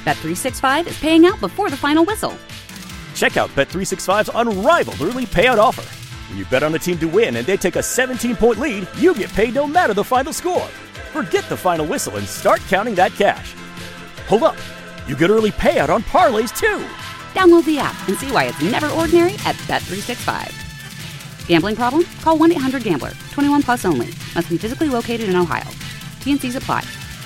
Bet365 is paying out before the final whistle. Check out Bet365's unrivaled early payout offer. When you bet on a team to win and they take a 17-point lead, you get paid no matter the final score. Forget the final whistle and start counting that cash. Hold up. You get early payout on parlays, too. Download the app and see why it's never ordinary at Bet365. Gambling problem? Call 1-800-GAMBLER. 21 plus only. Must be physically located in Ohio. T&Cs apply.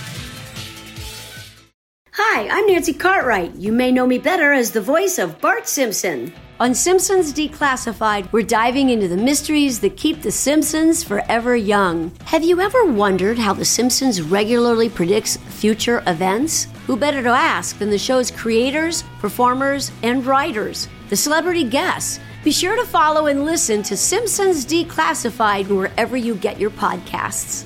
Hi, I'm Nancy Cartwright. You may know me better as the voice of Bart Simpson. On Simpsons Declassified, we're diving into the mysteries that keep the Simpsons forever young. Have you ever wondered how The Simpsons regularly predicts future events? Who better to ask than the show's creators, performers, and writers, the celebrity guests? Be sure to follow and listen to Simpsons Declassified wherever you get your podcasts.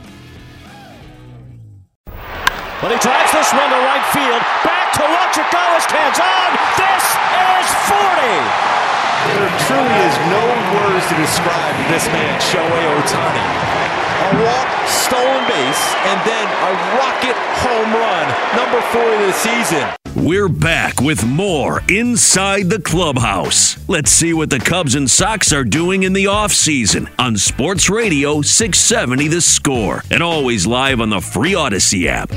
But he drives this one to right field. Back to watch it go. His hands on. This is 40. There truly is no words to describe this man, Shohei Ohtani. A walk, stolen base, and then a rocket home run. Number 40 of the season. We're back with more Inside the Clubhouse. Let's see what the Cubs and Sox are doing in the offseason on Sports Radio 670 The Score, and always live on the free Odyssey app.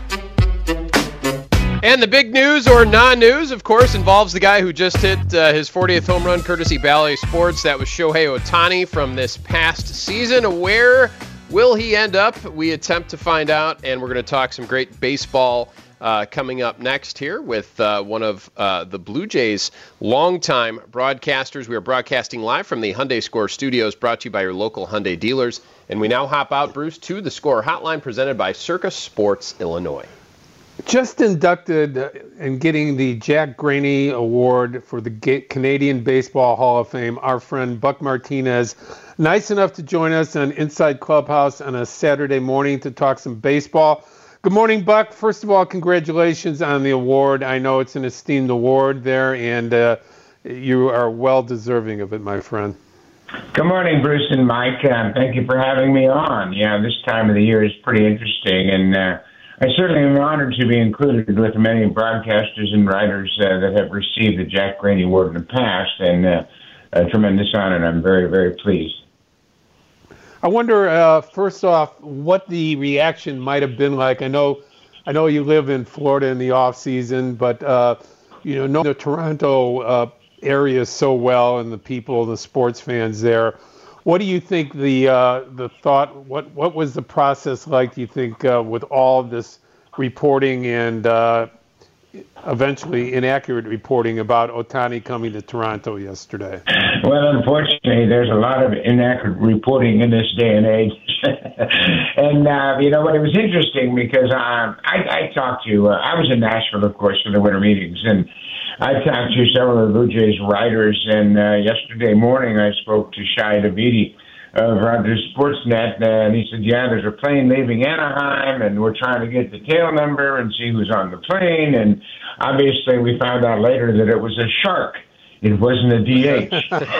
And the big news or non-news, of course, involves the guy who just hit his 40th home run courtesy Bally Sports. That was Shohei Ohtani from this past season. Where will he end up? We attempt to find out, and we're going to talk some great baseball coming up next here with one of the Blue Jays' longtime broadcasters. We are broadcasting live from the Hyundai Score studios, brought to you by your local Hyundai dealers. And we now hop out, Bruce, to the Score hotline presented by Circus Sports Illinois. Just inducted and getting the Jack Graney Award for the Canadian Baseball Hall of Fame, our friend Buck Martinez. Nice enough to join us on Inside Clubhouse on a Saturday morning to talk some baseball. Good morning, Buck. First of all, congratulations on the award. I know it's an esteemed award there, and you are well deserving of it, my friend. Good morning, Bruce and Mike. Thank you for having me on. Yeah, this time of the year is pretty interesting, and I certainly am honored to be included with many broadcasters and writers that have received the Jack Graney Award in the past, and a tremendous honor, and I'm very, very pleased. I wonder, first off, what the reaction might have been like. I know you live in Florida in the off season, but know the Toronto area so well, and the people, the sports fans there. What do you think the thought? What was the process like? Do you think with all of this reporting and eventually inaccurate reporting about Ohtani coming to Toronto yesterday? Well, unfortunately, there's a lot of inaccurate reporting in this day and age. And but it was interesting because I talked to I was in Nashville, of course, for the winter meetings, and I talked to several of the Blue Jays writers, and yesterday morning I spoke to Shai Davidi of Rogers Sportsnet, and he said, yeah, there's a plane leaving Anaheim, and we're trying to get the tail number and see who's on the plane, and obviously we found out later that it was a shark. It wasn't a DH.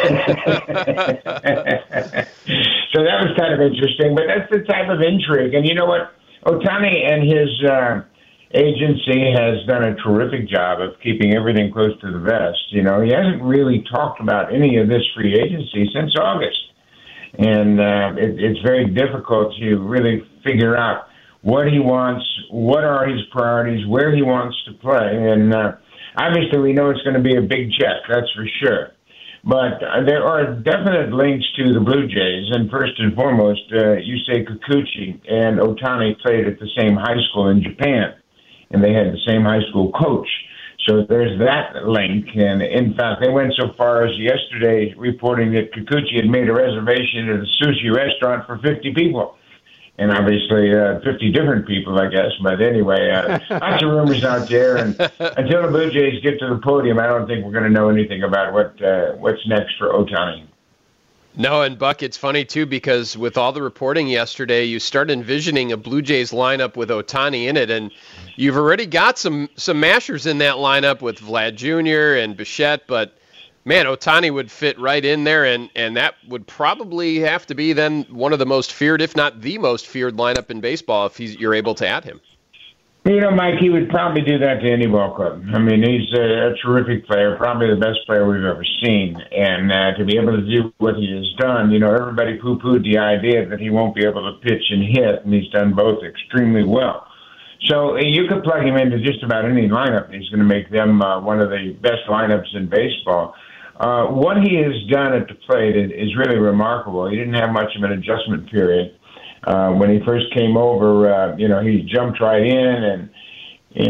So that was kind of interesting, but that's the type of intrigue. And you know what? Ohtani and his agency has done a terrific job of keeping everything close to the vest. You know, he hasn't really talked about any of this free agency since August. And it's very difficult to really figure out what he wants, what are his priorities, where he wants to play. And obviously we know it's going to be a big check, that's for sure. But there are definite links to the Blue Jays. And first and foremost, Yusei Kikuchi and Ohtani played at the same high school in Japan, and they had the same high school coach. So there's that link. And in fact, they went so far as yesterday reporting that Kikuchi had made a reservation at a sushi restaurant for 50 people. And obviously 50 different people, I guess. But anyway, lots of rumors out there. And until the Blue Jays get to the podium, I don't think we're going to know anything about what's next for Ohtani. No, and Buck, it's funny, too, because with all the reporting yesterday, you start envisioning a Blue Jays lineup with Ohtani in it, and you've already got some mashers in that lineup with Vlad Jr. and Bichette, but, man, Ohtani would fit right in there, and that would probably have to be then one of the most feared, if not the most feared lineup in baseball if you're able to add him. Mike, he would probably do that to any ball club. I mean, he's a terrific player, probably the best player we've ever seen. And to be able to do what he has done, everybody poo-pooed the idea that he won't be able to pitch and hit, and he's done both extremely well. So you could plug him into just about any lineup. He's going to make them one of the best lineups in baseball. What he has done at the plate is really remarkable. He didn't have much of an adjustment period. When he first came over, he jumped right in, and he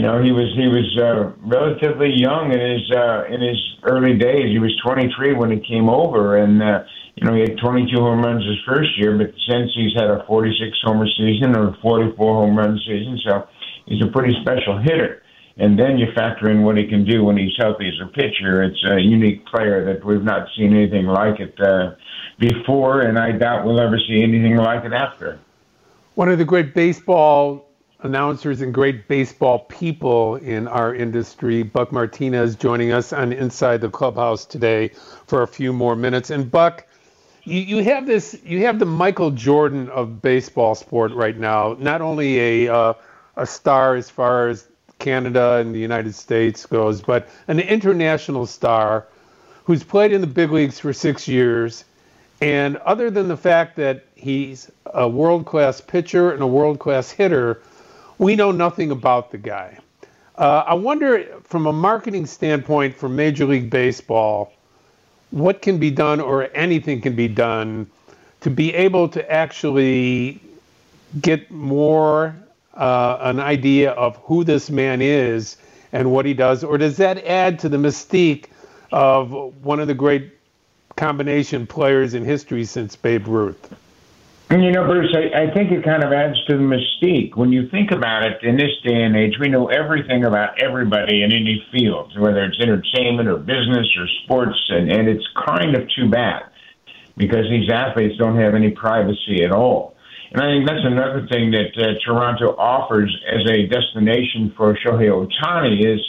was relatively young in his early days. He was 23 when he came over, and he had 22 home runs his first year. But since he's had a 46 homer season or a 44 home run season, so he's a pretty special hitter. And then you factor in what he can do when he's healthy as a pitcher. It's a unique player that we've not seen anything like it before, and I doubt we'll ever see anything like it after. One of the great baseball announcers and great baseball people in our industry, Buck Martinez, joining us on Inside the Clubhouse today for a few more minutes. And Buck, you have the Michael Jordan of baseball sport right now. Not only a star as far as Canada and the United States goes, but an international star who's played in the big leagues for 6 years. And other than the fact that he's a world-class pitcher and a world-class hitter, we know nothing about the guy. I wonder, from a marketing standpoint for Major League Baseball, what can be done, or anything can be done, to be able to actually get more an idea of who this man is and what he does? Or does that add to the mystique of one of the great combination players in history since Babe Ruth? Bruce, I think it kind of adds to the mystique. When you think about it, in this day and age, we know everything about everybody in any field, whether it's entertainment or business or sports, and it's kind of too bad because these athletes don't have any privacy at all. And I think that's another thing that Toronto offers as a destination for Shohei Ohtani is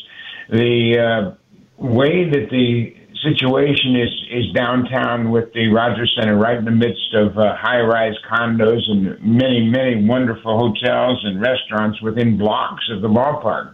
the way that the situation is downtown with the Rogers Center right in the midst of high-rise condos and many, many wonderful hotels and restaurants within blocks of the ballpark.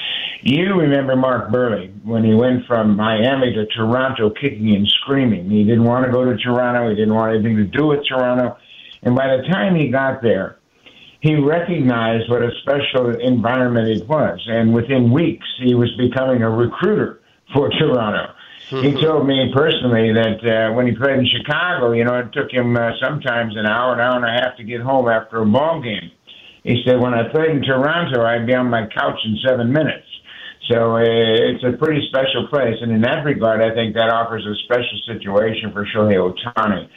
You remember Mark Burley when he went from Miami to Toronto kicking and screaming. He didn't want to go to Toronto. He didn't want anything to do with Toronto. And by the time he got there, he recognized what a special environment it was. And within weeks, he was becoming a recruiter for Toronto. He told me personally that when he played in Chicago, it took him sometimes an hour and a half to get home after a ball game. He said, when I played in Toronto, I'd be on my couch in 7 minutes. So it's a pretty special place. And in that regard, I think that offers a special situation for Shohei Ohtani.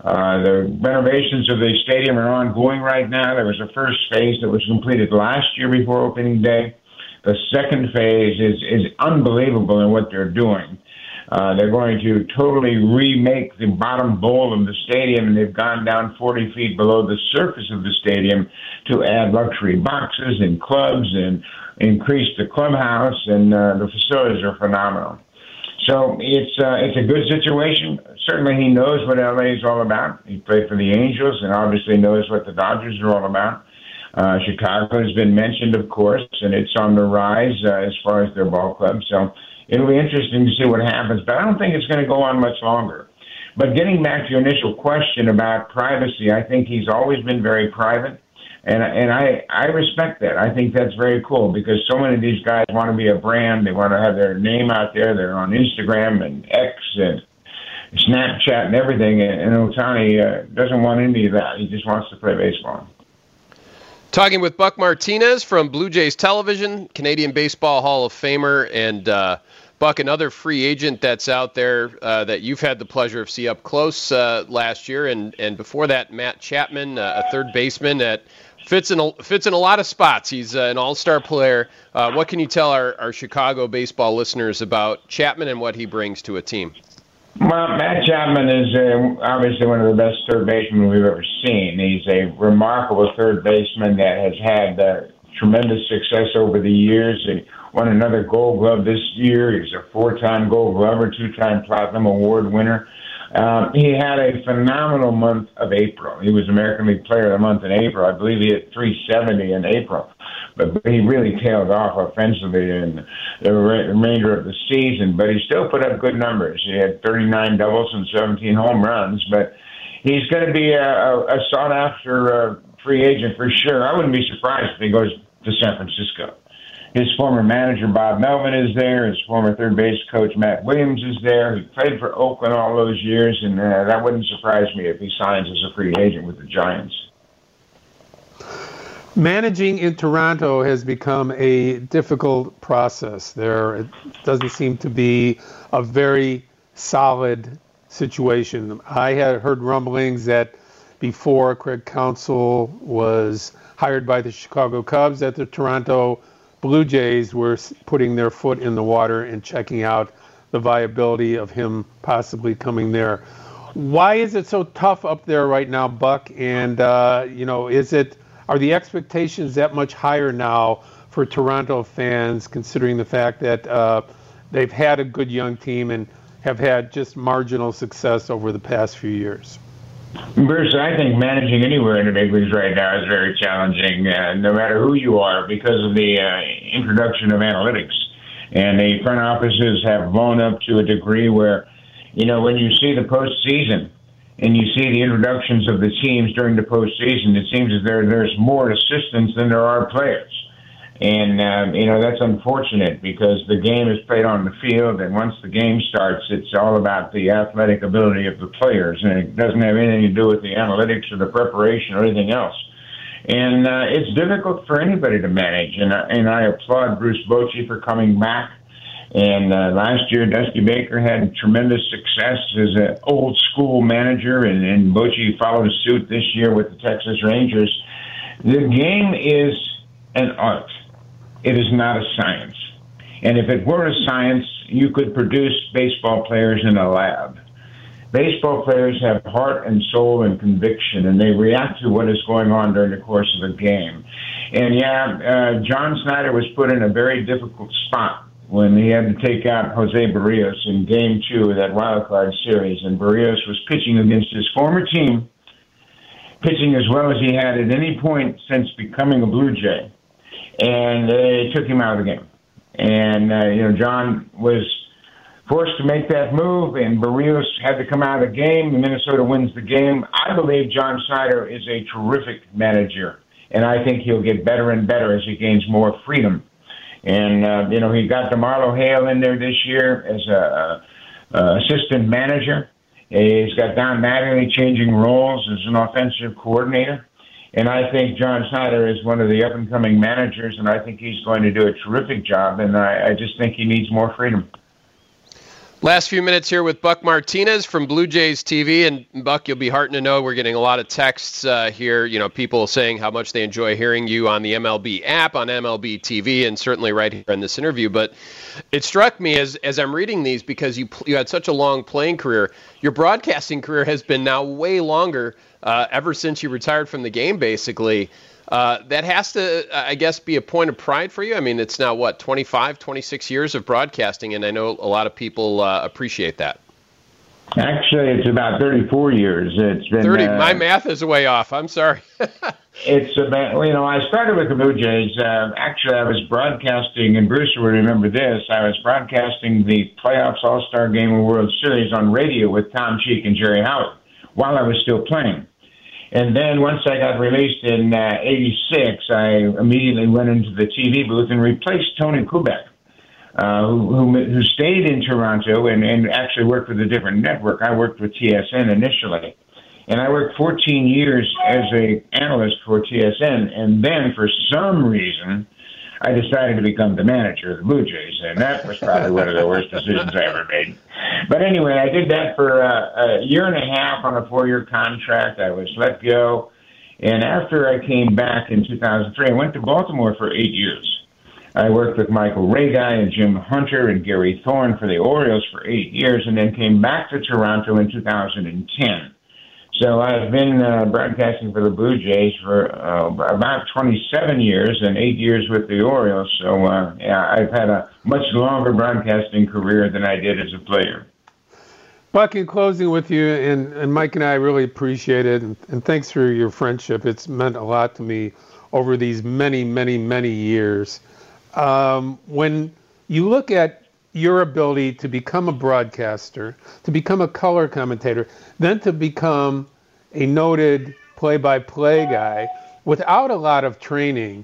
The renovations of the stadium are ongoing right now. There was a first phase that was completed last year before opening day. The second phase is unbelievable in what they're doing. They're going to totally remake the bottom bowl of the stadium, and they've gone down 40 feet below the surface of the stadium to add luxury boxes and clubs and increase the clubhouse, and the facilities are phenomenal. So it's a good situation. Certainly he knows what LA is all about. He played for the Angels and obviously knows what the Dodgers are all about. Chicago has been mentioned, of course, and it's on the rise as far as their ball club. So it'll be interesting to see what happens, but I don't think it's going to go on much longer. But getting back to your initial question about privacy, I think he's always been very private, and I respect that. I think that's very cool because so many of these guys want to be a brand. They want to have their name out there. They're on Instagram and X and Snapchat and everything, and Ohtani doesn't want any of that. He just wants to play baseball. Talking with Buck Martinez from Blue Jays Television, Canadian Baseball Hall of Famer, and Buck, another free agent that's out there that you've had the pleasure of seeing up close last year, and before that, Matt Chapman, a third baseman that fits in a lot of spots. He's an all-star player. What can you tell our Chicago baseball listeners about Chapman and what he brings to a team? Well, Matt Chapman is obviously one of the best third basemen we've ever seen. He's a remarkable third baseman that has had tremendous success over the years. He won another Gold Glove this year. He's a 4-time Gold Glover, 2-time Platinum Award winner. He had a phenomenal month of April. He was American League Player of the Month in April. I believe he hit 370 in April. but he really tailed off offensively in the remainder of the season. But he still put up good numbers. He had 39 doubles and 17 home runs. But he's going to be a sought-after free agent for sure. I wouldn't be surprised if he goes to San Francisco. His former manager, Bob Melvin, is there. His former third base coach, Matt Williams, is there. He played for Oakland all those years, and that wouldn't surprise me if he signs as a free agent with the Giants. Managing in Toronto has become a difficult process. There doesn't seem to be a very solid situation. I had heard rumblings that before Craig Counsell was hired by the Chicago Cubs, that the Toronto Blue Jays were putting their foot in the water and checking out the viability of him possibly coming there. Why is it so tough up there right now, Buck? And are the expectations that much higher now for Toronto fans, considering the fact that they've had a good young team and have had just marginal success over the past few years? Bruce, I think managing anywhere in the big leagues right now is very challenging, no matter who you are, because of the introduction of analytics. And the front offices have blown up to a degree where, when you see the postseason and you see the introductions of the teams during the postseason, it seems as there's more assistants than there are players. And, that's unfortunate because the game is played on the field, and once the game starts, it's all about the athletic ability of the players, and it doesn't have anything to do with the analytics or the preparation or anything else. And it's difficult for anybody to manage, and I applaud Bruce Bochy for coming back. And last year, Dusty Baker had tremendous success as an old-school manager, and Bochy followed suit this year with the Texas Rangers. The game is an art. It is not a science. And if it were a science, you could produce baseball players in a lab. Baseball players have heart and soul and conviction, and they react to what is going on during the course of the game. And John Snyder was put in a very difficult spot when he had to take out Jose Barrios in Game 2 of that wild card series. And Barrios was pitching against his former team, pitching as well as he had at any point since becoming a Blue Jay. And they took him out of the game. And, John was forced to make that move, and Barrios had to come out of the game. Minnesota wins the game. I believe John Snyder is a terrific manager, and I think he'll get better and better as he gains more freedom. And, he got DeMarlo Hale in there this year as a assistant manager. He's got Don Mattingly changing roles as an offensive coordinator. And I think John Snyder is one of the up-and-coming managers, and I think he's going to do a terrific job, and I just think he needs more freedom. Last few minutes here with Buck Martinez from Blue Jays TV. And, Buck, you'll be heartened to know we're getting a lot of texts here, people saying how much they enjoy hearing you on the MLB app, on MLB TV, and certainly right here in this interview. But it struck me as I'm reading these, because you had such a long playing career. Your broadcasting career has been now way longer ever since you retired from the game, basically. That has to, I guess, be a point of pride for you. I mean, it's now, 25, 26 years of broadcasting, and I know a lot of people appreciate that. Actually, it's about 34 years. It's been 30. My math is way off. I'm sorry. It's about, I started with the Blue Jays. Actually, I was broadcasting, and Bruce will remember this, I was broadcasting the playoffs All-Star Game and World Series on radio with Tom Cheek and Jerry Howard while I was still playing. And then once I got released in '86, I immediately went into the TV booth and replaced Tony Kubek, who stayed in Toronto and actually worked with a different network. I worked with TSN initially. And I worked 14 years as an analyst for TSN. And then for some reason, I decided to become the manager of the Blue Jays. And that was probably one of the worst decisions I ever made. But anyway, I did that for a year and a half on a 4-year contract. I was let go. And after I came back in 2003, I went to Baltimore for 8 years. I worked with Michael Regai and Jim Hunter and Gary Thorne for the Orioles for 8 years, and then came back to Toronto in 2010. So I've been broadcasting for the Blue Jays for about 27 years and 8 years with the Orioles. So, I've had a much longer broadcasting career than I did as a player. Buck, in closing with you, and Mike and I really appreciate it, and thanks for your friendship. It's meant a lot to me over these many, many, many years. When you look at your ability to become a broadcaster, to become a color commentator, then to become a noted play-by-play guy without a lot of training,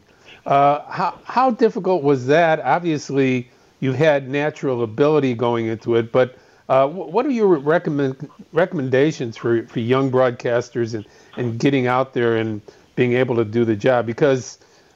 how difficult was that? Obviously, you had natural ability going into it, but what are your recommendations for young broadcasters and getting out there and being able to do the job? Because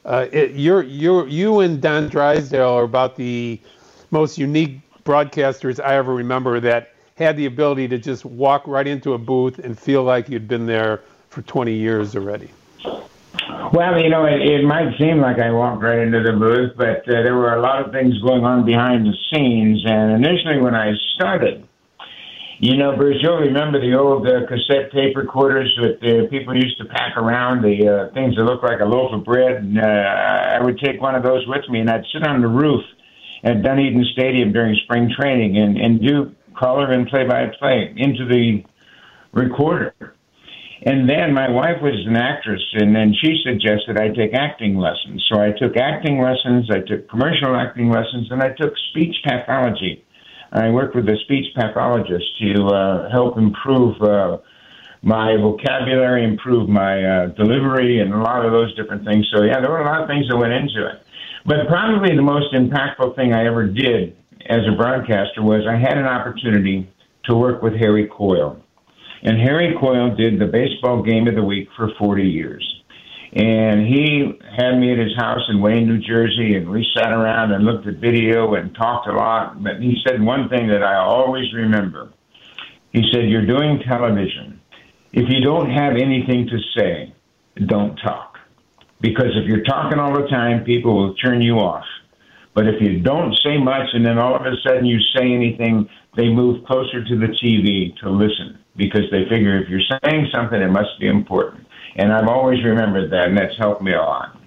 you and Don Drysdale are about the most unique broadcasters I ever remember that had the ability to just walk right into a booth and feel like you'd been there for 20 years already. Well, it might seem like I walked right into the booth, but there were a lot of things going on behind the scenes. And initially when I started, Bruce, you'll remember the old cassette tape recorders that people used to pack around, the things that looked like a loaf of bread. And I would take one of those with me, and I'd sit on the roof at Dunedin Stadium during spring training and do color and play-by-play into the recorder. And then my wife was an actress, and then she suggested I take acting lessons. So I took acting lessons, I took commercial acting lessons, and I took speech pathology. I worked with a speech pathologist to help improve my vocabulary, improve my delivery, and a lot of those different things. So, yeah, there were a lot of things that went into it. But probably the most impactful thing I ever did as a broadcaster was I had an opportunity to work with Harry Coyle. And Harry Coyle did the baseball game of the week for 40 years. And he had me at his house in Wayne, New Jersey, and we sat around and looked at video and talked a lot. But he said one thing that I always remember. He said, "You're doing television. If you don't have anything to say, don't talk. Because if you're talking all the time, people will turn you off. But if you don't say much and then all of a sudden you say anything, they move closer to the TV to listen because they figure if you're saying something, it must be important." And I've always remembered that, and that's helped me a lot.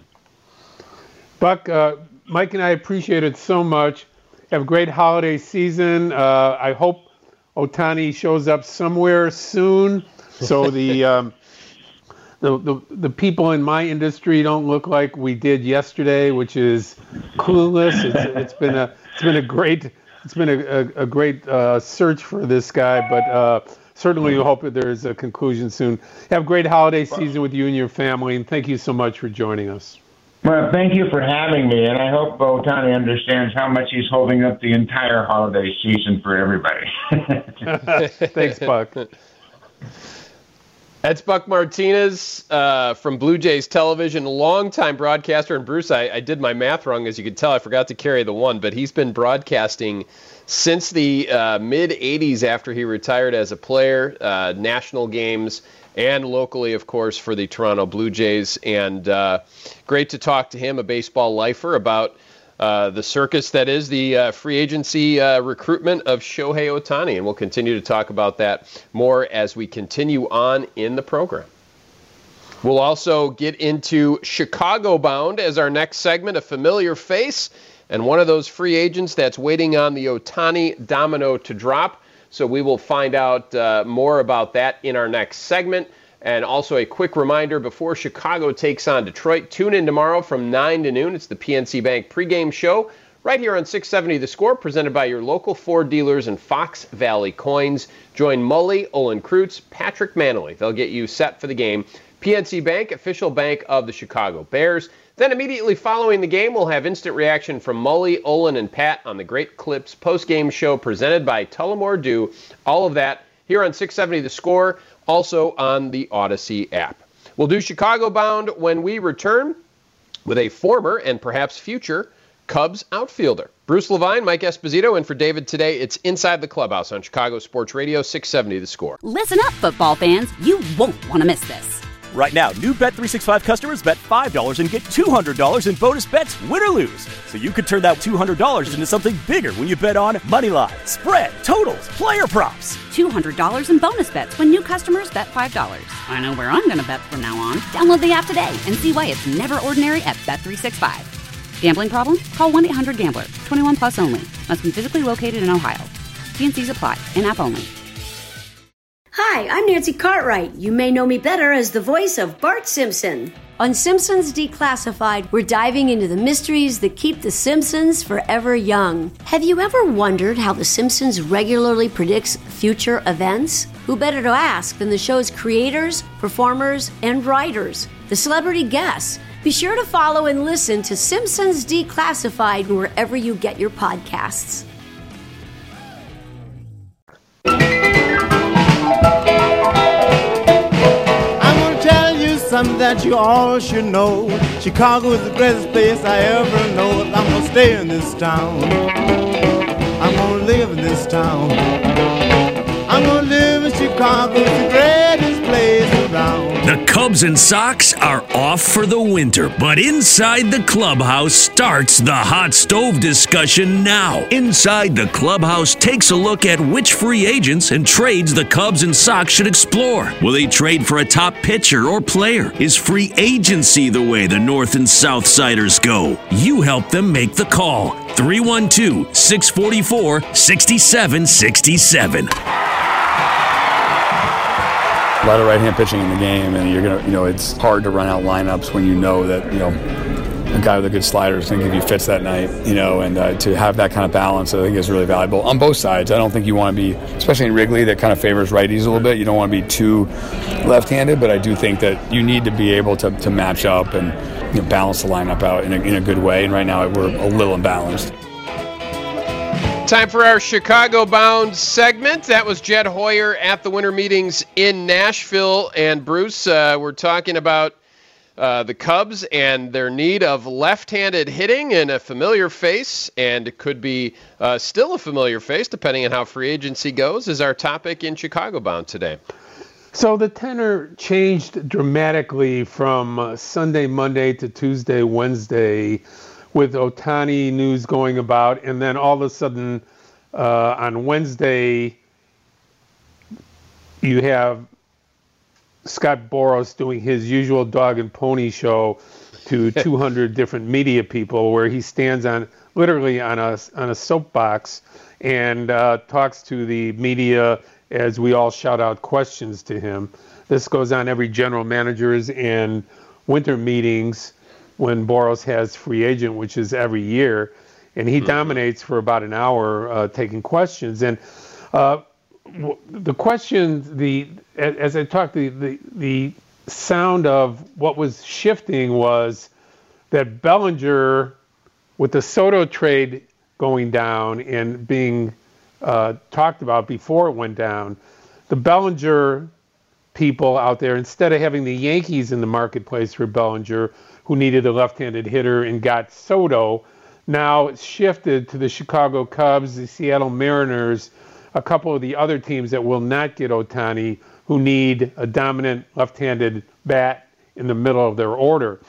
Buck, Mike and I appreciate it so much. Have a great holiday season. I hope Ohtani shows up somewhere soon so the people in my industry don't look like we did yesterday, which is clueless. It's been a great search for this guy, but certainly we hope that there's a conclusion soon. Have a great holiday season with you and your family, and thank you so much for joining us. Well, thank you for having me, and I hope Ohtani understands how much he's holding up the entire holiday season for everybody. Thanks, Buck. That's Buck Martinez from Blue Jays Television, longtime broadcaster. And Bruce, I did my math wrong, as you could tell. I forgot to carry the one, but he's been broadcasting since the mid-'80s after he retired as a player, national games, and locally, of course, for the Toronto Blue Jays. And great to talk to him, a baseball lifer, about the circus that is the free agency recruitment of Shohei Ohtani. And we'll continue to talk about that more as we continue on in the program. We'll also get into Chicago Bound as our next segment, a familiar face, and one of those free agents that's waiting on the Ohtani domino to drop. So we will find out more about that in our next segment. And also a quick reminder, before Chicago takes on Detroit, tune in tomorrow from 9 to noon. It's the PNC Bank pregame show right here on 670 The Score, presented by your local Ford dealers and Fox Valley Coins. Join Mully, Olin Kreutz, Patrick Manley. They'll get you set for the game. PNC Bank, official bank of the Chicago Bears. Then immediately following the game, we'll have instant reaction from Mully, Olin, and Pat on the Great Clips postgame show presented by Tullamore Dew. All of that here on 670 The Score, also on the Odyssey app. We'll do Chicago Bound when we return with a former and perhaps future Cubs outfielder. Bruce Levine, Mike Esposito, and for David today, it's Inside the Clubhouse on Chicago Sports Radio 670 The Score. Listen up, football fans. You won't want to miss this. Right now, new Bet365 customers bet $5 and get $200 in bonus bets, win or lose. So you could turn that $200 into something bigger when you bet on money line, spread, totals, player props. $200 in bonus bets when new customers bet $5. I know where I'm going to bet from now on. Download the app today and see why it's never ordinary at Bet365. Gambling problem? Call 1-800-GAMBLER. 21 plus only. Must be physically located in Ohio. T&Cs apply. In-app only. Hi, I'm Nancy Cartwright. You may know me better as the voice of Bart Simpson. On Simpsons Declassified, we're diving into the mysteries that keep The Simpsons forever young. Have you ever wondered how The Simpsons regularly predicts future events? Who better to ask than the show's creators, performers, and writers, the celebrity guests? Be sure to follow and listen to Simpsons Declassified wherever you get your podcasts. Something that you all should know. Chicago is the greatest place I ever know. I'm gonna stay in this town. I'm gonna live in this town. I'm gonna live in Chicago, it's the greatest place around. The Cubs and Sox are off for the winter, but Inside the Clubhouse starts the hot stove discussion now. Inside the Clubhouse takes a look at which free agents and trades the Cubs and Sox should explore. Will they trade for a top pitcher or player? Is free agency the way the North and South Siders go? You help them make the call. 312-644-6767. A lot of right-hand pitching in the game, and you're gonna, it's hard to run out lineups when you know that, a guy with a good slider is going to give you fits that night, and to have that kind of balance, I think is really valuable on both sides. I don't think you want to be, especially in Wrigley, that kind of favors righties a little bit. You don't want to be too left-handed, but I do think that you need to be able to match up and balance the lineup out in a good way. And right now we're a little imbalanced. Time for our Chicago-bound segment. That was Jed Hoyer at the winter meetings in Nashville. And Bruce, we're talking about the Cubs and their need of left-handed hitting and a familiar face, and it could be still a familiar face depending on how free agency goes, is our topic in Chicago-bound today. So the tenor changed dramatically from Sunday, Monday to Tuesday, Wednesday, with Ohtani news going about, and then all of a sudden on Wednesday you have Scott Boras doing his usual dog and pony show to 200 different media people, where he stands literally on a soapbox and talks to the media as we all shout out questions to him. This goes on every general managers and winter meetings when Boras has free agent, which is every year, and he dominates for about an hour taking questions. And the questions, as I talked, the sound of what was shifting was that Bellinger, with the Soto trade going down and being talked about before it went down, the Bellinger people out there, instead of having the Yankees in the marketplace for Bellinger, who needed a left-handed hitter and got Soto, now it's shifted to the Chicago Cubs, the Seattle Mariners, a couple of the other teams that will not get Ohtani, who need a dominant left-handed bat in the middle of their order.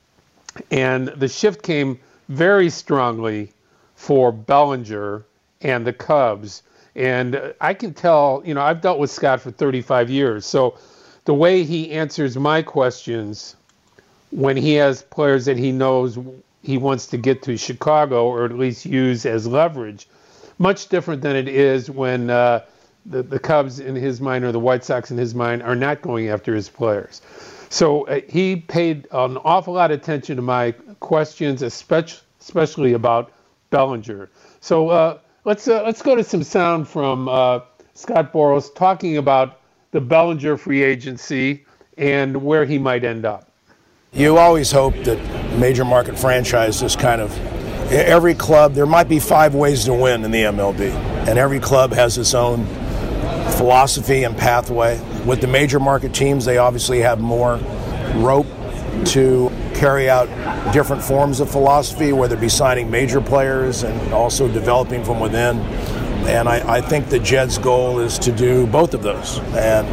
And the shift came very strongly for Bellinger and the Cubs. And I can tell, I've dealt with Scott for 35 years. So the way he answers my questions when he has players that he knows he wants to get to Chicago, or at least use as leverage, much different than it is when the Cubs in his mind or the White Sox in his mind are not going after his players. So he paid an awful lot of attention to my questions, especially about Bellinger. So let's go to some sound from Scott Boras talking about the Bellinger free agency and where he might end up. You always hope that major market franchises every club, there might be 5 ways to win in the MLB, and every club has its own philosophy and pathway. With the major market teams, they obviously have more rope to carry out different forms of philosophy, whether it be signing major players and also developing from within. And I think that Jed's goal is to do both of those. And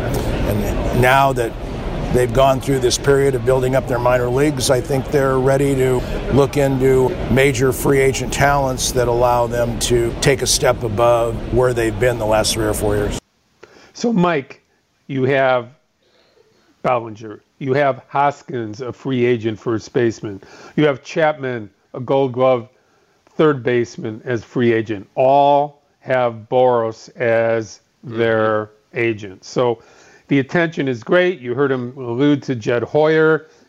now that they've gone through this period of building up their minor leagues, I think they're ready to look into major free agent talents that allow them to take a step above where they've been the last 3 or 4 years. So, Mike, you have Bellinger. You have Hoskins, a free agent first baseman. You have Chapman, a Gold Glove third baseman, as free agent. All have Boras as their agent. So the attention is great. You heard him allude to Jed Hoyer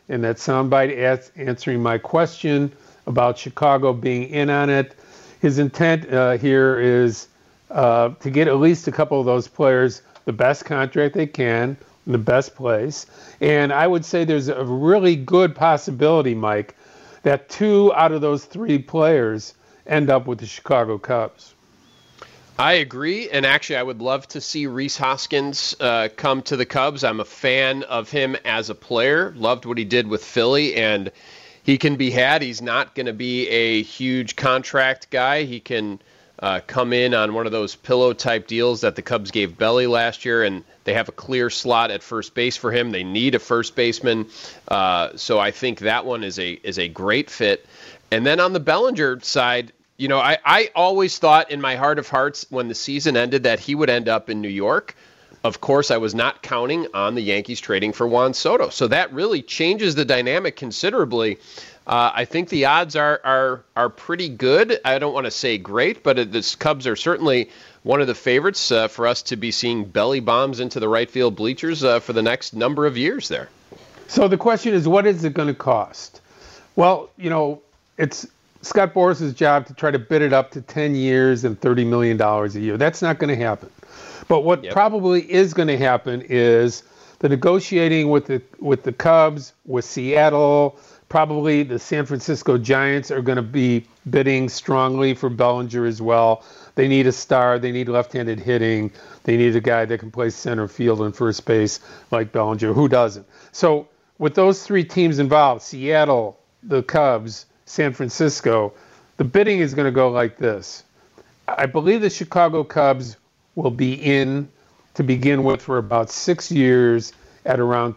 in that soundbite answering my question about Chicago being in on it. His intent here is to get at least a couple of those players the best contract they can, in the best place. And I would say there's a really good possibility, Mike, that 2 out of those 3 players end up with the Chicago Cubs. I agree, and actually I would love to see Rhys Hoskins come to the Cubs. I'm a fan of him as a player, loved what he did with Philly, and he can be had. He's not going to be a huge contract guy. He can come in on one of those pillow-type deals that the Cubs gave Belly last year, and they have a clear slot at first base for him. They need a first baseman, so I think that one is a great fit. And then on the Bellinger side, you know, I always thought in my heart of hearts when the season ended that he would end up in New York. Of course, I was not counting on the Yankees trading for Juan Soto, so that really changes the dynamic considerably. I think the odds are pretty good. I don't want to say great, but the Cubs are certainly one of the favorites for us to be seeing belly bombs into the right field bleachers for the next number of years there. So the question is, what is it going to cost? Well, you know, it's Scott Boras' job to try to bid it up to 10 years and $30 million a year. That's not going to happen. But what probably is going to happen is the negotiating with the Cubs, with Seattle. Probably the San Francisco Giants are going to be bidding strongly for Bellinger as well. They need a star. They need left-handed hitting. They need a guy that can play center field and first base like Bellinger. Who doesn't? So with those 3 teams involved, Seattle, the Cubs, San Francisco, the bidding is going to go like this. I believe the Chicago Cubs will be in to begin with for about 6 years at around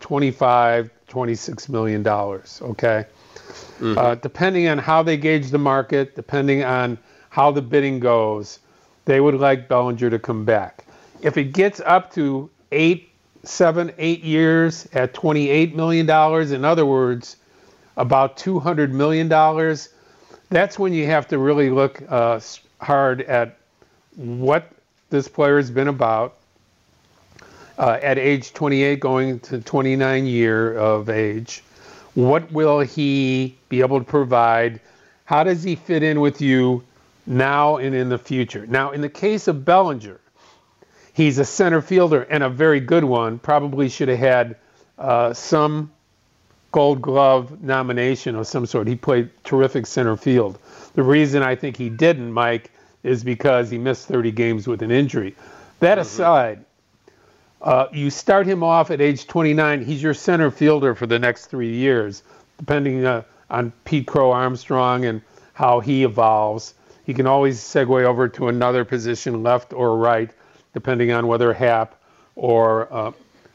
$26 million, okay? Mm-hmm. Depending on how they gauge the market, depending on how the bidding goes, they would like Bellinger to come back. If it gets up to 7, 8 years at $28 million, in other words, about $200 million, that's when you have to really look hard at what this player has been about. At age 28, going to 29 year of age, what will he be able to provide? How does he fit in with you now and in the future? Now, in the case of Bellinger, he's a center fielder and a very good one. Probably should have had some Gold Glove nomination of some sort. He played terrific center field. The reason I think he didn't, Mike, is because he missed 30 games with an injury. That aside, you start him off at age 29. He's your center fielder for the next 3 years, depending on Pete Crow Armstrong and how he evolves. He can always segue over to another position, left or right, depending on whether Happ or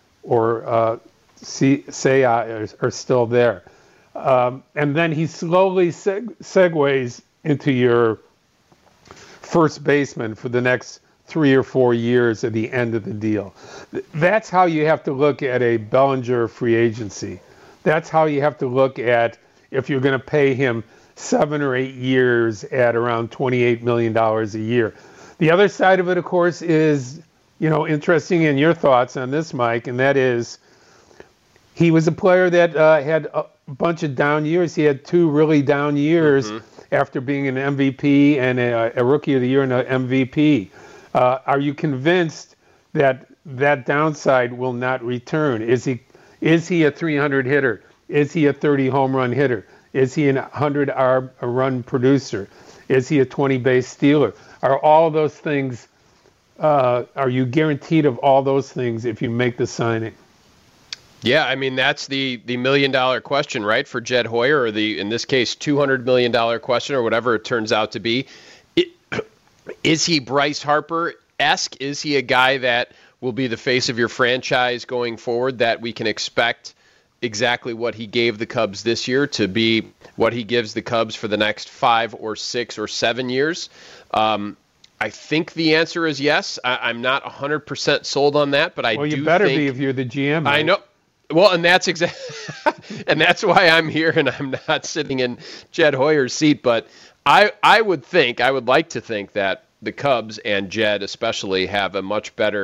Seiya are still there. And then he slowly segues into your first baseman for the next 3 or 4 years at the end of the deal. That's how you have to look at a Bellinger free agency. That's how you have to look at if you're going to pay him 7 or 8 years at around $28 million a year. The other side of it, of course, is, you know, interesting in your thoughts on this, Mike, and that is he was a player that had a bunch of down years. He had 2 really down years after being an MVP and a Rookie of the Year and an MVP. Are you convinced that that downside will not return? Is he a 300 hitter? Is he a 30 home run hitter? Is he a 100 run producer? Is he a 20 base stealer? Are all those things? Are you guaranteed of all those things if you make the signing? Yeah, I mean, that's the $1 million question, right, for Jed Hoyer, or in this case, $200 million question, or whatever it turns out to be. Is he Bryce Harper-esque? Is he a guy that will be the face of your franchise going forward, that we can expect exactly what he gave the Cubs this year to be what he gives the Cubs for the next 5 or 6 or 7 years? I think the answer is yes. I'm not 100% sold on that, but I do think... Well, you better be if you're the GM. Right? I know. Well, and that's and that's why I'm here and I'm not sitting in Jed Hoyer's seat. But I would like to think that the Cubs and Jed especially have a much better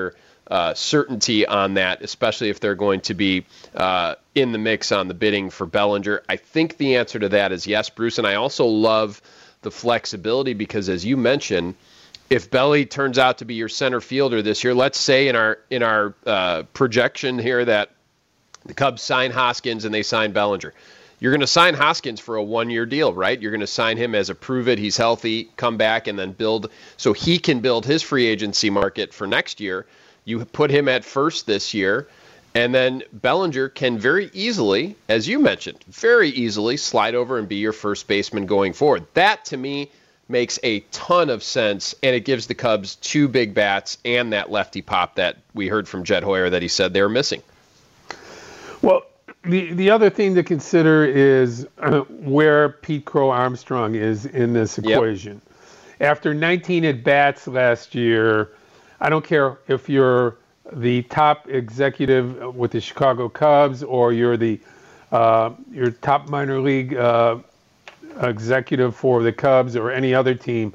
certainty on that, especially if they're going to be in the mix on the bidding for Bellinger? I think the answer to that is yes, Bruce, and I also love the flexibility because, as you mentioned, if Belly turns out to be your center fielder this year, let's say in our projection here that the Cubs sign Hoskins and they sign Bellinger, you're going to sign Hoskins for a 1-year deal, right? You're going to sign him as a prove it, he's healthy, come back, and then build so he can build his free agency market for next year. You put him at first this year, and then Bellinger can very easily, as you mentioned, very easily slide over and be your first baseman going forward. That, to me, makes a ton of sense, and it gives the Cubs 2 big bats and that lefty pop that we heard from Jed Hoyer that he said they were missing. Well, the other thing to consider is where Pete Crow Armstrong is in this equation. Yep. After 19 at-bats last year, I don't care if you're the top executive with the Chicago Cubs or you're the your top minor league executive for the Cubs or any other team,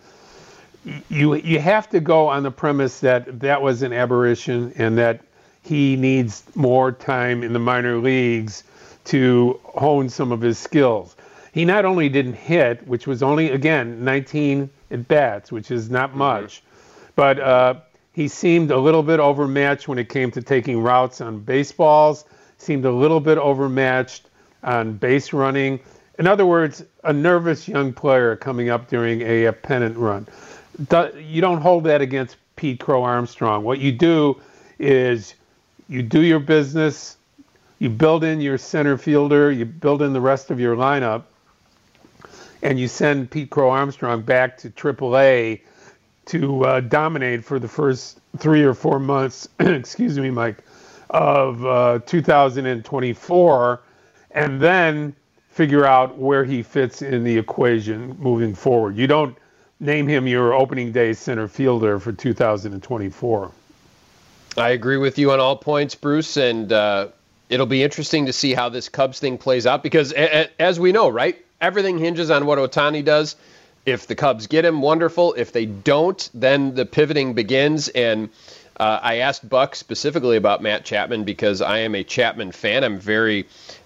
you have to go on the premise that was an aberration and that he needs more time in the minor leagues to hone some of his skills. He not only didn't hit, which was only, again, 19 at-bats, which is not much, but he seemed a little bit overmatched when it came to taking routes on baseballs, seemed a little bit overmatched on base running. In other words, a nervous young player coming up during a pennant run. You don't hold that against Pete Crow Armstrong. What you do is you do your business, you build in your center fielder, you build in the rest of your lineup, and you send Pete Crow Armstrong back to AAA to dominate for the first 3 or 4 months, excuse me, Mike, of 2024, and then figure out where he fits in the equation moving forward. You don't name him your opening day center fielder for 2024. I agree with you on all points, Bruce, and it'll be interesting to see how this Cubs thing plays out because, as we know, right, everything hinges on what Ohtani does. If the Cubs get him, wonderful. If they don't, then the pivoting begins. And I asked Buck specifically about Matt Chapman because I am a Chapman fan. I'm very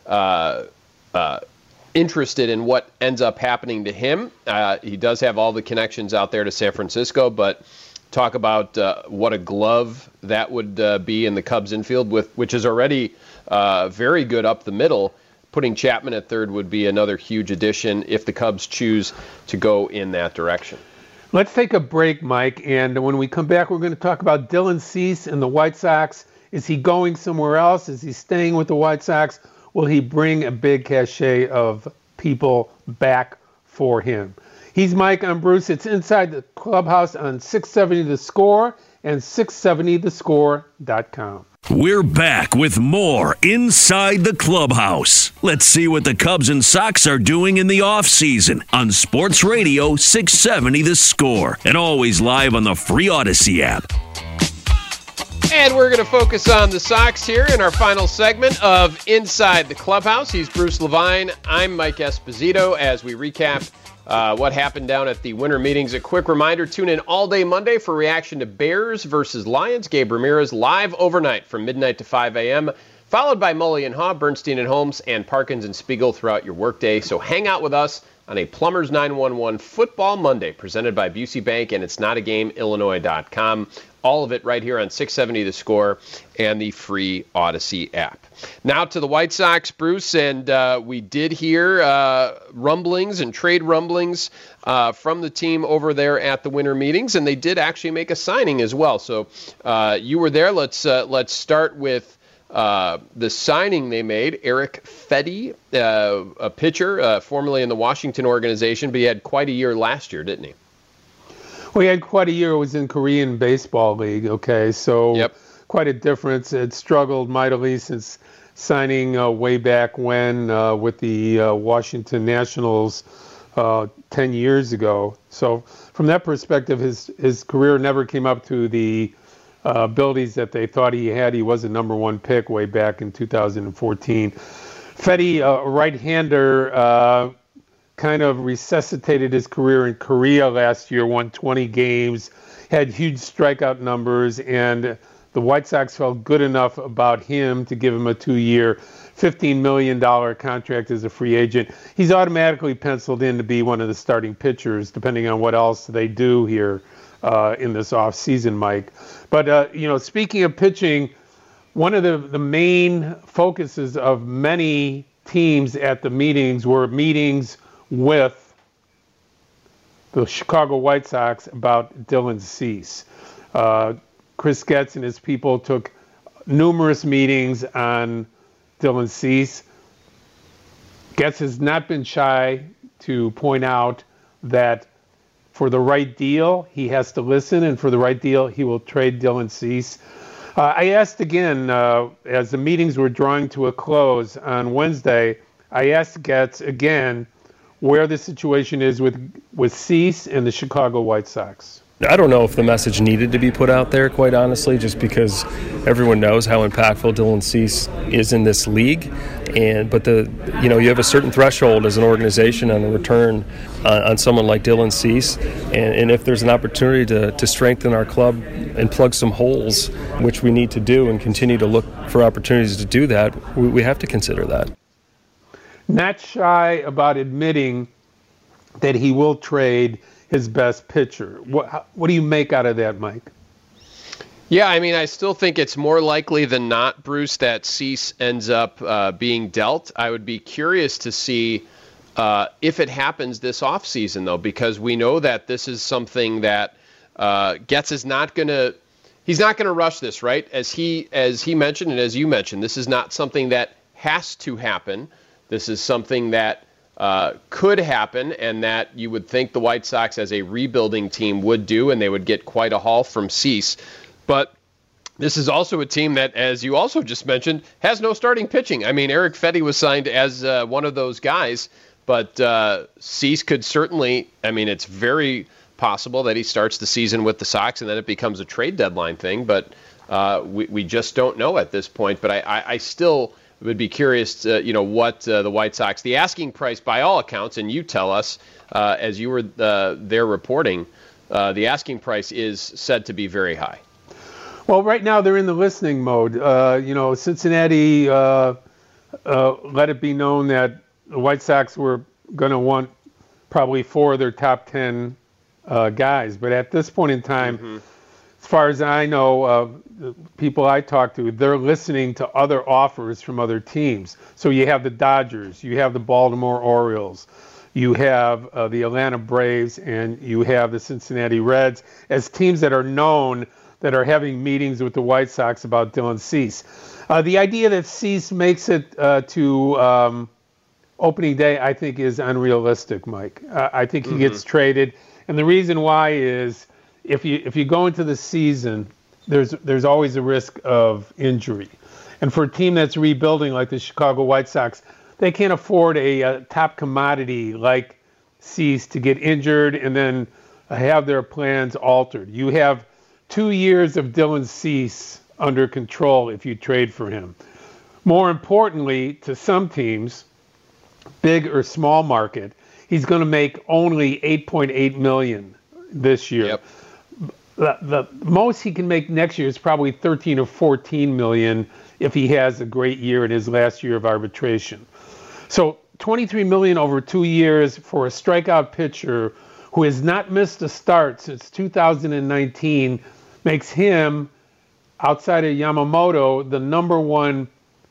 interested in what ends up happening to him. He does have all the connections out there to San Francisco, but talk about what a glove that would be in the Cubs infield, which is already very good up the middle. Putting Chapman at third would be another huge addition if the Cubs choose to go in that direction. Let's take a break, Mike, and when we come back, we're going to talk about Dylan Cease and the White Sox. Is he going somewhere else? Is he staying with the White Sox? Will he bring a big cachet of people back for him? He's Mike, I'm Bruce. It's Inside the Clubhouse on 670 The Score and 670thescore.com. We're back with more Inside the Clubhouse. Let's see what the Cubs and Sox are doing in the offseason on Sports Radio 670 The Score and always live on the free Odyssey app. And we're going to focus on the Sox here in our final segment of Inside the Clubhouse. He's Bruce Levine. I'm Mike Esposito as we recap what happened down at the winter meetings. A quick reminder, tune in all day Monday for reaction to Bears versus Lions. Gabe Ramirez live overnight from midnight to 5 a.m., followed by Mully and Haw, Bernstein and Holmes, and Parkins and Spiegel throughout your workday. So hang out with us on a Plumbers 911 Football Monday presented by Busey Bank and It's Not a Game, Illinois.com. All of it right here on 670 The Score and the free Odyssey app. Now to the White Sox, Bruce, and we did hear rumblings and trade rumblings from the team over there at the winter meetings, and they did actually make a signing as well. So you were there. Let's start with the signing they made. Erick Fedde, a pitcher formerly in the Washington organization, but he had quite a year last year, didn't he? Well, he had quite a year. It was in Korean Baseball League, okay? So quite a difference. It struggled mightily since signing way back when with the Washington Nationals 10 years ago. So from that perspective, his career never came up to the abilities that they thought he had. He was a number one pick way back in 2014. Fedde, a right-hander, kind of resuscitated his career in Korea last year, won 20 games, had huge strikeout numbers, and the White Sox felt good enough about him to give him a 2-year, $15 million contract as a free agent. He's automatically penciled in to be one of the starting pitchers, depending on what else they do here in this offseason, Mike. But, speaking of pitching, one of the main focuses of many teams at the meetings were meetings with the Chicago White Sox about Dylan Cease. Chris Getz and his people took numerous meetings on Dylan Cease. Getz has not been shy to point out that for the right deal, he has to listen, and for the right deal, he will trade Dylan Cease. I asked again, as the meetings were drawing to a close on Wednesday, I asked Getz again where the situation is with Cease and the Chicago White Sox. I don't know if the message needed to be put out there, quite honestly, just because everyone knows how impactful Dylan Cease is in this league. But you have a certain threshold as an organization on a return on someone like Dylan Cease. And if there's an opportunity to strengthen our club and plug some holes, which we need to do and continue to look for opportunities to do that, we have to consider that. Not shy about admitting that he will trade his best pitcher. What do you make out of that, Mike? Yeah, I mean, I still think it's more likely than not, Bruce, that Cease ends up being dealt. I would be curious to see if it happens this offseason, though, because we know that this is something that Getz is not going to – he's not going to rush this, right? As he mentioned and as you mentioned, this is not something that has to happen. This is something that could happen and that you would think the White Sox as a rebuilding team would do, and they would get quite a haul from Cease. But this is also a team that, as you also just mentioned, has no starting pitching. I mean, Eric Fedde was signed as one of those guys, but Cease could certainly, I mean, it's very possible that he starts the season with the Sox and then it becomes a trade deadline thing, but we just don't know at this point. But I still would be curious to, what the White Sox, the asking price by all accounts, and you tell us as you were there reporting, the asking price is said to be very high. Well, right now they're in the listening mode. Cincinnati let it be known that the White Sox were going to want probably 4 of their top 10 guys. But at this point in time, as far as I know, the people I talk to, they're listening to other offers from other teams. So you have the Dodgers, you have the Baltimore Orioles, you have the Atlanta Braves, and you have the Cincinnati Reds as teams that are known that are having meetings with the White Sox about Dylan Cease. The idea that Cease makes it to opening day, I think, is unrealistic, Mike. I think he gets traded. And the reason why is if you go into the season, there's always a risk of injury. And for a team that's rebuilding like the Chicago White Sox, they can't afford a top commodity like Cease to get injured and then have their plans altered. You have 2 years of Dylan Cease under control if you trade for him. More importantly, to some teams, big or small market, he's going to make only $8.8 million this year. Yep. The most he can make next year is probably $13 or $14 million if he has a great year in his last year of arbitration. So $23 million over 2 years for a strikeout pitcher who has not missed a start since 2019 makes him, outside of Yamamoto, the number one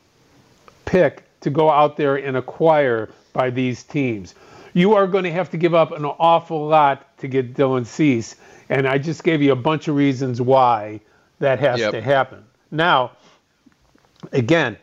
pick to go out there and acquire by these teams. You are going to have to give up an awful lot to get Dylan Cease, and I just gave you a bunch of reasons why that has to happen. Now, again,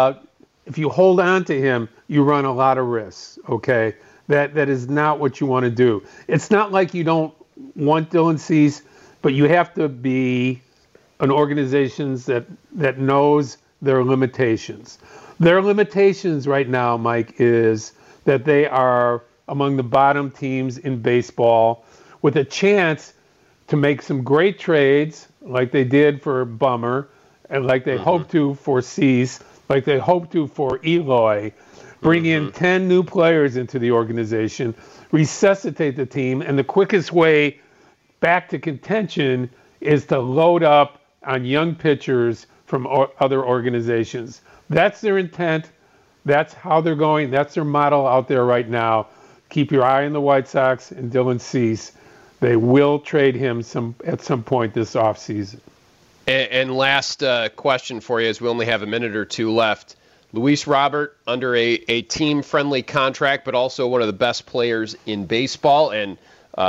if you hold on to him, you run a lot of risks, okay? That is not what you want to do. It's not like you don't want Dylan Cease, but you have to be an organization that knows their limitations. Their limitations right now, Mike, is that they are among the bottom teams in baseball with a chance to make some great trades like they did for Bummer and like they hope to for Cease, like they hope to for Eloy, bring in 10 new players into the organization, resuscitate the team, and the quickest way back to contention is to load up on young pitchers from other organizations. That's their intent. That's how they're going. That's their model out there right now. Keep your eye on the White Sox and Dylan Cease. They will trade him at some point this offseason. And last question for you, as we only have a minute or two left. Luis Robert under a team-friendly contract, but also one of the best players in baseball and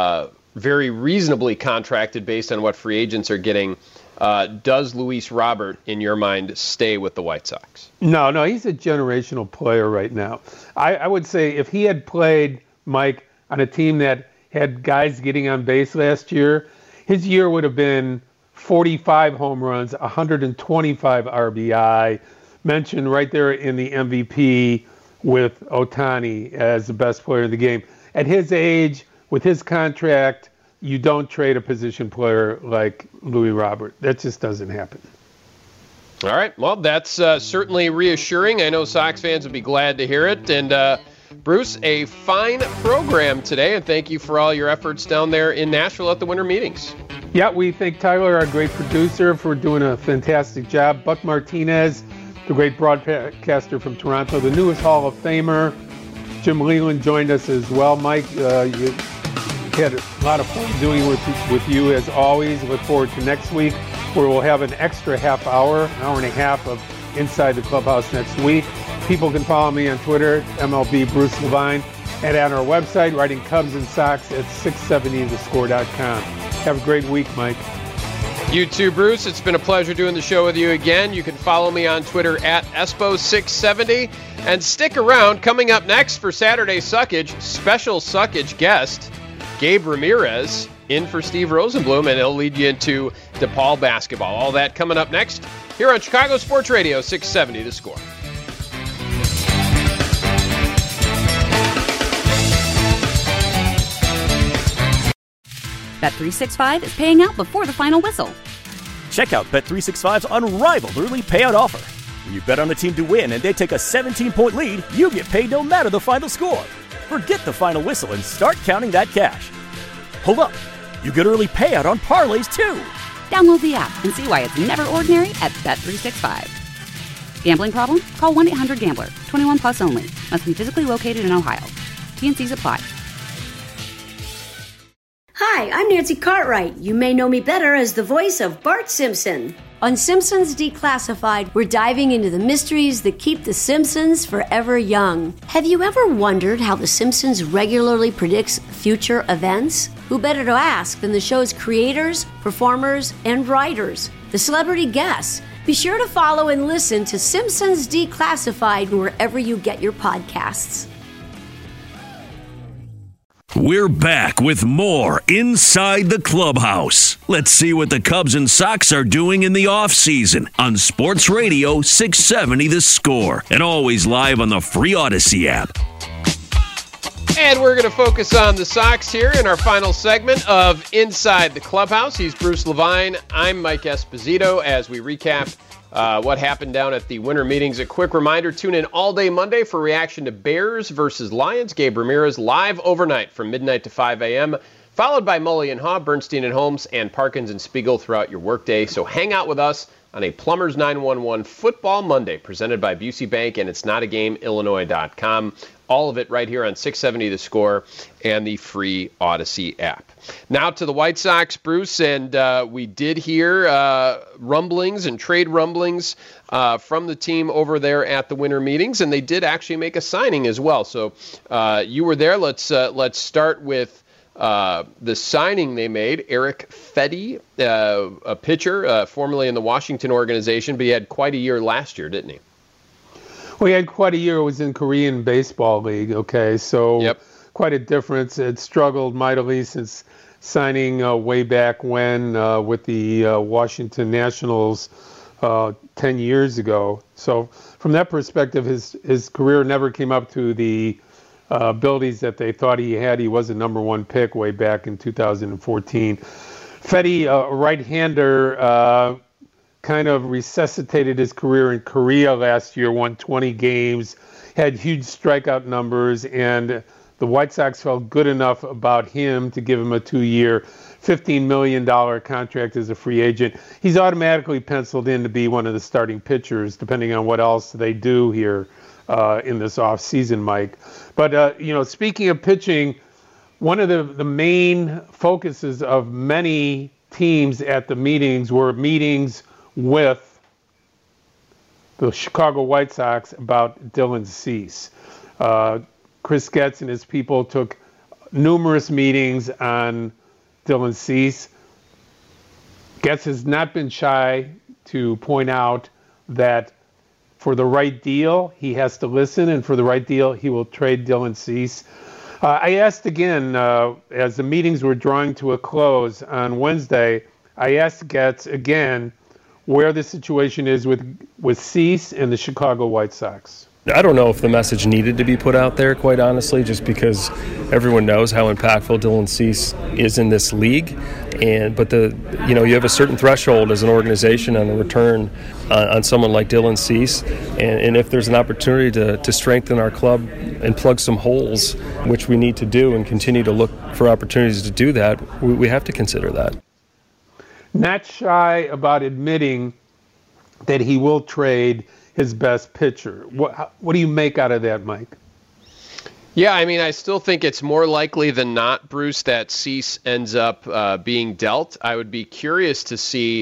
very reasonably contracted based on what free agents are getting. Does Luis Robert, in your mind, stay with the White Sox? No, he's a generational player right now. I would say if he had played, Mike, on a team that had guys getting on base last year, his year would have been 45 home runs, 125 RBI, mentioned right there in the MVP with Ohtani as the best player in the game. At his age, with his contract, you don't trade a position player like Luis Robert. That just doesn't happen. All right. Well, that's certainly reassuring. I know Sox fans would be glad to hear it. And Bruce, a fine program today, and thank you for all your efforts down there in Nashville at the winter meetings. Yeah, we thank Tyler, our great producer, for doing a fantastic job. Buck Martinez, the great broadcaster from Toronto, the newest Hall of Famer. Jim Leland joined us as well. Mike, you had a lot of fun doing with you as always. Look forward to next week, where we'll have an extra hour and a half of Inside the Clubhouse next week. People can follow me on Twitter, MLB Bruce Levine, and at our website, writing Cubs and Sox at 670thescore.com. Have a great week, Mike. You too, Bruce. It's been a pleasure doing the show with you again. You can follow me on Twitter at Espo670. And stick around. Coming up next for Saturday Suckage, special Suckage guest, Gabe Ramirez, in for Steve Rosenblum, and he'll lead you into DePaul basketball. All that coming up next here on Chicago Sports Radio 670 The Score. Bet365 is paying out before the final whistle. Check out Bet365's unrivaled early payout offer. When you bet on a team to win and they take a 17-point lead, you get paid no matter the final score. Forget the final whistle and start counting that cash. Hold up. You get early payout on parlays, too. Download the app and see why it's never ordinary at Bet365. Gambling problem? Call 1-800-GAMBLER. 21 plus only. Must be physically located in Ohio. T&Cs apply. Hi, I'm Nancy Cartwright. You may know me better as the voice of Bart Simpson. On Simpsons Declassified, we're diving into the mysteries that keep the Simpsons forever young. Have you ever wondered how the Simpsons regularly predicts future events? Who better to ask than the show's creators, performers, and writers, the celebrity guests? Be sure to follow and listen to Simpsons Declassified wherever you get your podcasts. We're back with more Inside the Clubhouse. Let's see what the Cubs and Sox are doing in the offseason on Sports Radio 670 The Score, and always live on the free Odyssey app. And we're going to focus on the Sox here in our final segment of Inside the Clubhouse. He's Bruce Levine. I'm Mike Esposito as we recap what happened down at the winter meetings. A quick reminder, tune in all day Monday for reaction to Bears versus Lions. Gabe Ramirez live overnight from midnight to 5 a.m., followed by Mully and Haw, Bernstein and Holmes, and Parkins and Spiegel throughout your workday. So hang out with us on a Plumbers 911 Football Monday presented by Busey Bank and It's Not a Game, Illinois.com. All of it right here on 670 The Score and the free Odyssey app. Now to the White Sox, Bruce, and we did hear rumblings and trade rumblings from the team over there at the winter meetings, and they did actually make a signing as well. So you were there. Let's start with the signing they made. Erick Fedde, a pitcher formerly in the Washington organization, but he had quite a year last year, didn't he? Well, he had quite a year. It was in Korean Baseball League, okay? So quite a difference. It struggled mightily since signing way back when with the Washington Nationals 10 years ago. So from that perspective, his career never came up to the abilities that they thought he had. He was a number one pick way back in 2014. Fedde, a right-hander, kind of resuscitated his career in Korea last year, won 20 games, had huge strikeout numbers, and the White Sox felt good enough about him to give him a 2-year $15 million contract as a free agent. He's automatically penciled in to be one of the starting pitchers, depending on what else they do here in this offseason, Mike. But, speaking of pitching, one of the main focuses of many teams at the meetings were meetings with the Chicago White Sox about Dylan Cease. Chris Getz and his people took numerous meetings on Dylan Cease. Getz has not been shy to point out that for the right deal, he has to listen, and for the right deal, he will trade Dylan Cease. I asked again, as the meetings were drawing to a close on Wednesday, I asked Getz again where the situation is with Cease and the Chicago White Sox. I don't know if the message needed to be put out there, quite honestly, just because everyone knows how impactful Dylan Cease is in this league. But you have a certain threshold as an organization on a return on someone like Dylan Cease. And if there's an opportunity to strengthen our club and plug some holes, which we need to do and continue to look for opportunities to do that, we have to consider that. Not shy about admitting that he will trade his best pitcher. What do you make out of that, Mike? Yeah, I mean, I still think it's more likely than not, Bruce, that Cease ends up being dealt. I would be curious to see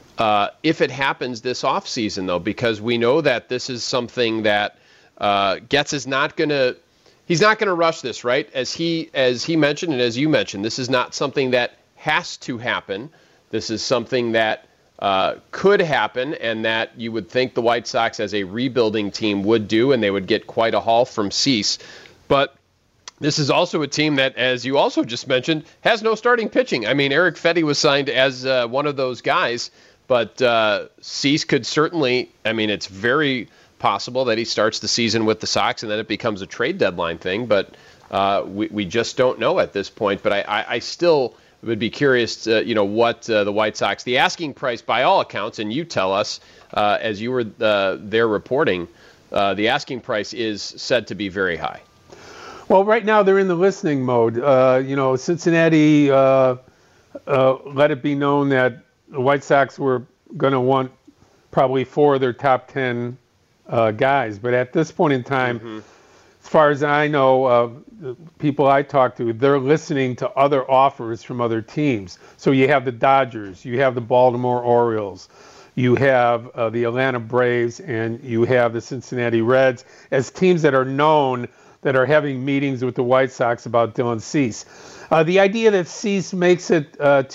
if it happens this offseason, though, because we know that this is something that Getz is not going to – he's not going to rush this, right? As he mentioned and as you mentioned, this is not something that has to happen. This is something that could happen, and that you would think the White Sox as a rebuilding team would do, and they would get quite a haul from Cease. But this is also a team that, as you also just mentioned, has no starting pitching. I mean, Eric Fedde was signed as one of those guys, but Cease could certainly, I mean, it's very possible that he starts the season with the Sox and then it becomes a trade deadline thing, but we just don't know at this point. But I still would be curious to, what the White Sox, the asking price by all accounts, and you tell us, as you were there reporting, the asking price is said to be very high. Well, right now they're in the listening mode. Cincinnati let it be known that the White Sox were going to want probably 4 of their top 10 guys. But at this point in time, as far as I know, the people I talk to, they're listening to other offers from other teams. So you have the Dodgers, you have the Baltimore Orioles, you have the Atlanta Braves, and you have the Cincinnati Reds as teams that are known that are having meetings with the White Sox about Dylan Cease. The idea that Cease makes it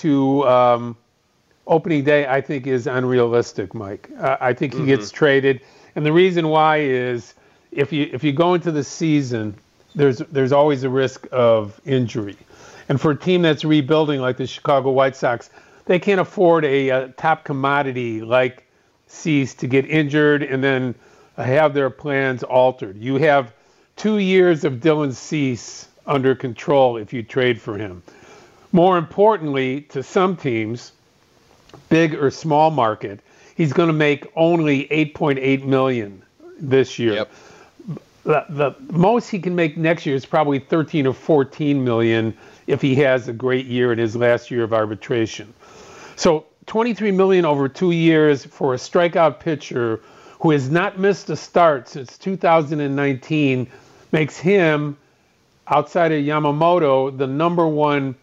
to opening day, I think, is unrealistic, Mike. I think he gets traded, and the reason why is if you go into the season, there's always a risk of injury, and for a team that's rebuilding like the Chicago White Sox, they can't afford a top commodity like Cease to get injured and then have their plans altered. You have 2 years of Dylan Cease under control if you trade for him. More importantly, to some teams, big or small market, he's going to make only $8.8 million this year. Yep. The most he can make next year is probably $13 or $14 million if he has a great year in his last year of arbitration. So $23 million over 2 years for a strikeout pitcher who has not missed a start since 2019 makes him, outside of Yamamoto, the number one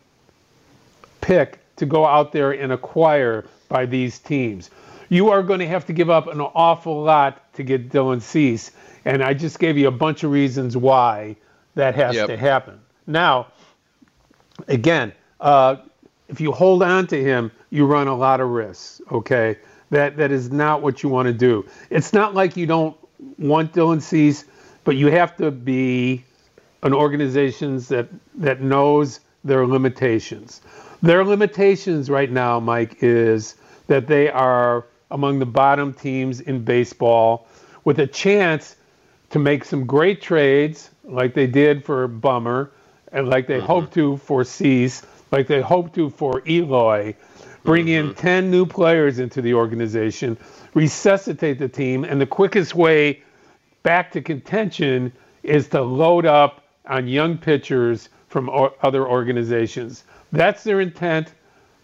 pick to go out there and acquire by these teams. You are going to have to give up an awful lot to get Dylan Cease, and I just gave you a bunch of reasons why that has to happen. Now, again, if you hold on to him, you run a lot of risks, okay? That is not what you want to do. It's not like you don't want Dylan Cease, but you have to be an organization that knows their limitations. Their limitations right now, Mike, is that they are among the bottom teams in baseball with a chance to make some great trades like they did for Bummer and like they hope to for Cease, like they hope to for Eloy, bring in 10 new players into the organization, resuscitate the team, and the quickest way back to contention is to load up on young pitchers from other organizations. That's their intent.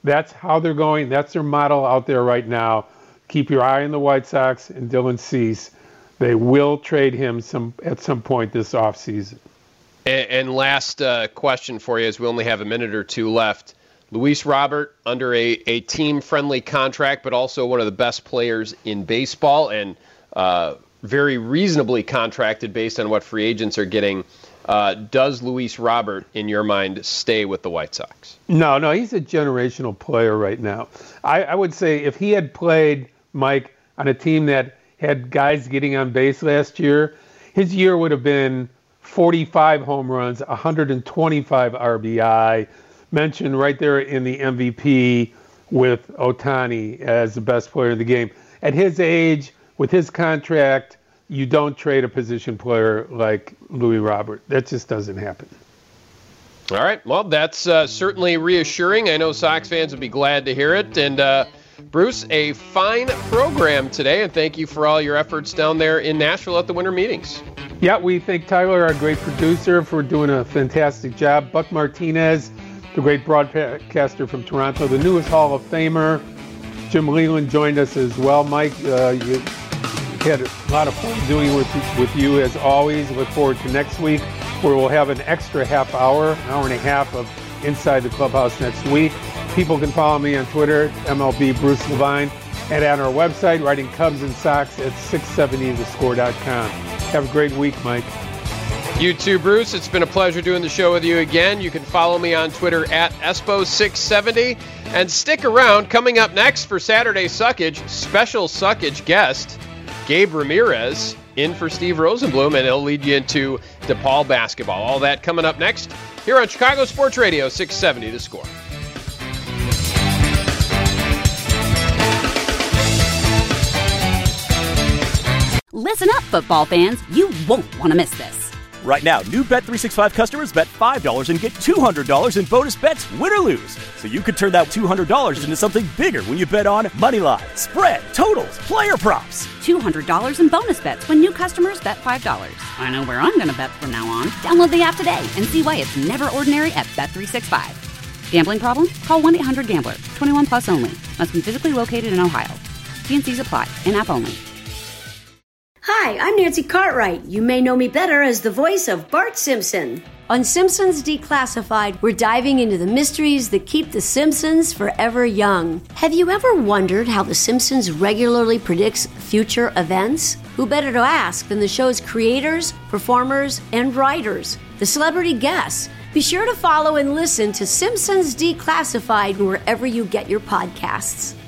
That's how they're going. That's their model out there right now. Keep your eye on the White Sox and Dylan Cease. They will trade him at some point this offseason. And last question for you, as we only have a minute or two left. Luis Robert under a team-friendly contract, but also one of the best players in baseball and very reasonably contracted based on what free agents are getting. Does Luis Robert, in your mind, stay with the White Sox? No, he's a generational player right now. I would say if he had played, Mike, on a team that had guys getting on base last year, his year would have been 45 home runs, 125 RBI, mentioned right there in the MVP with Ohtani as the best player in the game. At his age, with his contract, you don't trade a position player like Luis Robert. That just doesn't happen. All right. Well, that's certainly reassuring. I know Sox fans would be glad to hear it. And Bruce, a fine program today, and thank you for all your efforts down there in Nashville at the winter meetings. Yeah, we thank Tyler, our great producer, for doing a fantastic job. Buck Martinez, the great broadcaster from Toronto, the newest Hall of Famer. Jim Leland joined us as well. Mike, you had a lot of fun doing it with you as always. Look forward to next week, where we'll have an extra half hour, an hour and a half of Inside the Clubhouse next week. People can follow me on Twitter, MLB Bruce Levine, and at our website, writing Cubs and Sox at 670thescore.com. Have a great week, Mike. You too, Bruce. It's been a pleasure doing the show with you again. You can follow me on Twitter at Espo670. And stick around. Coming up next for Saturday Suckage, special Suckage guest, Gabe Ramirez, in for Steve Rosenblum, and he'll lead you into DePaul basketball. All that coming up next here on Chicago Sports Radio 670 The Score. Listen up, football fans. You won't want to miss this. Right now, new Bet365 customers bet $5 and get $200 in bonus bets, win or lose. So you could turn that $200 into something bigger when you bet on money line, spread, totals, player props. $200 in bonus bets when new customers bet $5. I know where I'm going to bet from now on. Download the app today and see why it's never ordinary at Bet365. Gambling problem? Call 1-800-GAMBLER. 21 plus only. Must be physically located in Ohio. T&Cs apply. In-app only. Hi, I'm Nancy Cartwright. You may know me better as the voice of Bart Simpson. On Simpsons Declassified, we're diving into the mysteries that keep the Simpsons forever young. Have you ever wondered how the Simpsons regularly predicts future events? Who better to ask than the show's creators, performers, and writers, the celebrity guests? Be sure to follow and listen to Simpsons Declassified wherever you get your podcasts.